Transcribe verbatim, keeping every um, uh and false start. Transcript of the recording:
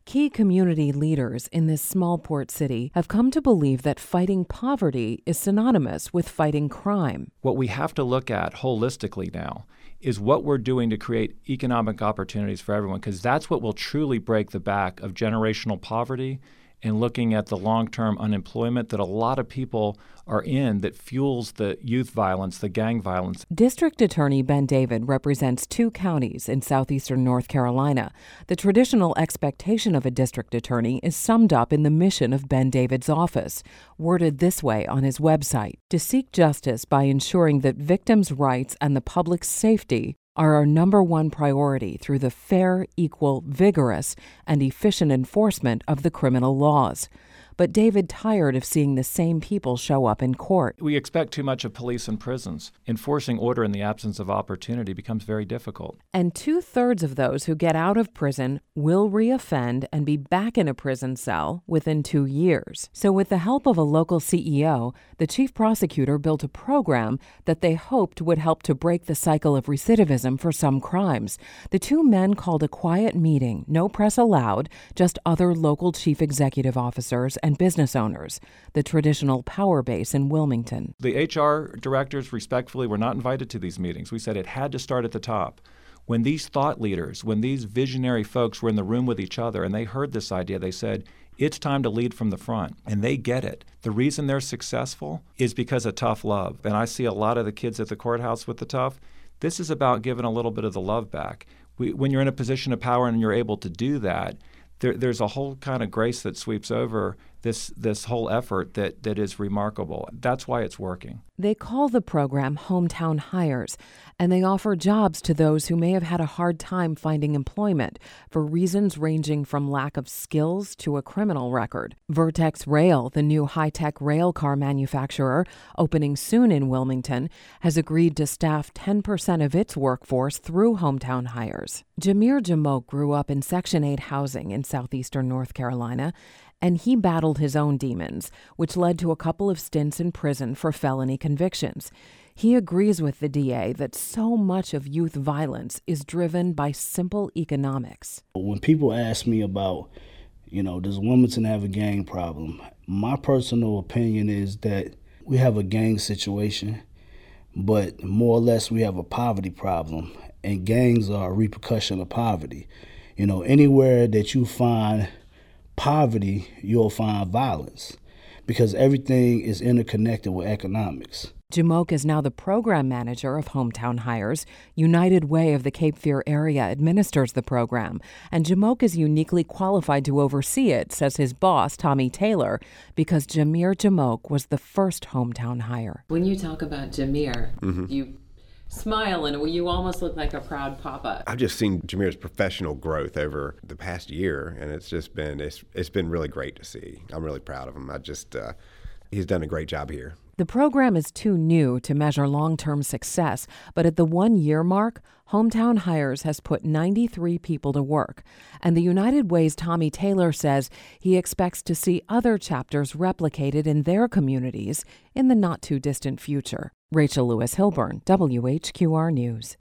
Key community leaders in this small port city have come to believe that fighting poverty is synonymous with fighting crime. What we have to look at holistically now is what we're doing to create economic opportunities for everyone, because that's what will truly break the back of generational poverty and looking at the long-term unemployment that a lot of people are in that fuels the youth violence, the gang violence. District Attorney Ben David represents two counties in southeastern North Carolina. The traditional expectation of a district attorney is summed up in the mission of Ben David's office, worded this way on his website: to seek justice by ensuring that victims' rights and the public's safety are our number one priority through the fair, equal, vigorous, and efficient enforcement of the criminal laws. But David tired of seeing the same people show up in court. We expect too much of police and prisons. Enforcing order in the absence of opportunity becomes very difficult. And two-thirds of those who get out of prison will reoffend and be back in a prison cell within two years. So with the help of a local C E O, the chief prosecutor built a program that they hoped would help to break the cycle of recidivism for some crimes. The two men called a quiet meeting, no press allowed, just other local chief executive officers and business owners, the traditional power base in Wilmington. The H R directors respectfully were not invited to these meetings. We said it had to start at the top. When these thought leaders, when these visionary folks were in the room with each other and they heard this idea, they said, it's time to lead from the front. And they get it. The reason they're successful is because of tough love. And I see a lot of the kids at the courthouse with the tough. This is about giving a little bit of the love back. We, when you're in a position of power and you're able to do that, There, there's a whole kind of grace that sweeps over this this whole effort that, that is remarkable. That's why it's working. They call the program Hometown Hires, and they offer jobs to those who may have had a hard time finding employment for reasons ranging from lack of skills to a criminal record. Vertex Rail, the new high-tech rail car manufacturer opening soon in Wilmington, has agreed to staff ten percent of its workforce through Hometown Hires. Jamir Jamoke grew up in Section eight housing in southeastern North Carolina, and he battled his own demons, which led to a couple of stints in prison for felony convictions. He agrees with the D A that so much of youth violence is driven by simple economics. When people ask me about, you know, does Wilmington have a gang problem? My personal opinion is that we have a gang situation, but more or less we have a poverty problem, and gangs are a repercussion of poverty. You know, anywhere that you find poverty, you'll find violence, because everything is interconnected with economics. Jamoke is now the program manager of Hometown Hires. United Way of the Cape Fear area administers the program, and Jamoke is uniquely qualified to oversee it, says his boss, Tommy Taylor, because Jamir Jamoke was the first Hometown Hire. When you talk about Jamir, mm-hmm. you smile and you almost look like a proud papa. I've just seen Jamir's professional growth over the past year, and it's just been it's it's been really great to see. I'm really proud of him. I just uh, he's done a great job here. The program is too new to measure long-term success, but at the one-year mark, Hometown Hires has put ninety-three people to work. And the United Way's Tommy Taylor says he expects to see other chapters replicated in their communities in the not-too-distant future. Rachel Lewis Hilburn, W H Q R News.